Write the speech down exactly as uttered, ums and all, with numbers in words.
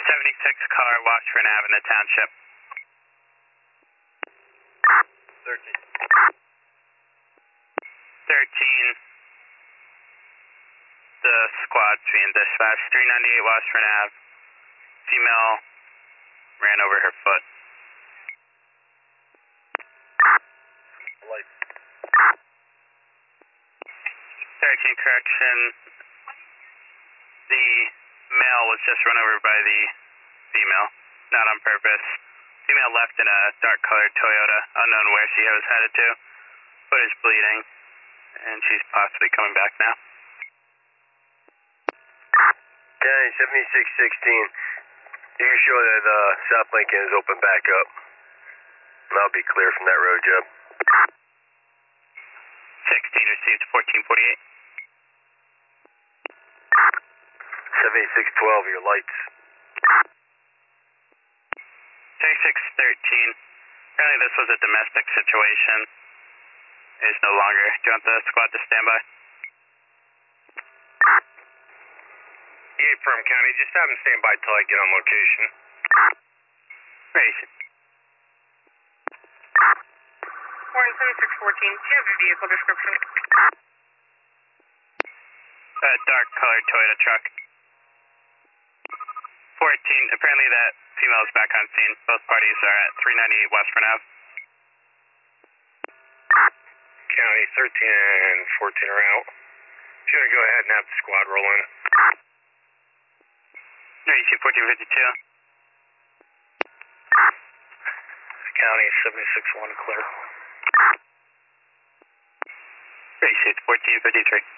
seventy-six car, Washburn Ave in the township. thirteen. thirteen. The squad's being dispatched. three ninety-eight Washburn Ave. Female ran over her foot. Light. thirteen, correction. The male was just run over by the female, not on purpose. Female left in a dark colored Toyota, unknown where she was headed to. Foot is bleeding, and she's possibly coming back now. County seventy-six sixteen. You can show that uh, South Lincoln is open back up. And I'll be clear from that road job. sixteen received fourteen forty-eight. seventy-six twelve, your lights. seventy-six thirteen. Apparently this was a domestic situation. It is no longer. Do you want the squad to stand by? Yeah, from County, just have them stand by till I get on location. Ready. Warren seventy-six fourteen, do you have a vehicle description? A dark colored Toyota truck. fourteen, apparently that female is back on scene. Both parties are at three ninety-eight Western Ave. County thirteen and fourteen are out. If you want to go ahead and have the squad roll in. Ready, fourteen fifty-two. County seventy-six one clear. Ready, fourteen fifty-three.